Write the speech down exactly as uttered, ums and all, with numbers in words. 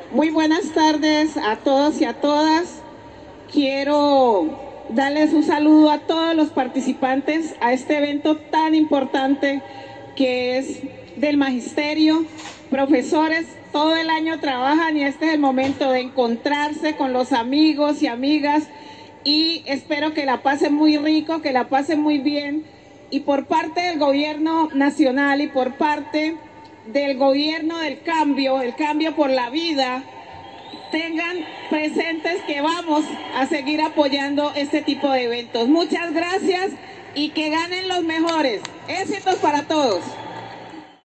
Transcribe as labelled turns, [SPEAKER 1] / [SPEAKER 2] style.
[SPEAKER 1] Muy buenas tardes a todos y a todas. Quiero darles un saludo a todos los participantes a este evento tan importante que es del magisterio. Profesores, todo el año trabajan y este es el momento de encontrarse con los amigos y amigas y espero que la pasen muy rico, que la pasen muy bien. Y por parte del gobierno nacional y por parte del gobierno del cambio, el cambio por la vida, tengan presentes que vamos a seguir apoyando este tipo de eventos. Muchas gracias y que ganen los mejores. Éxitos para todos.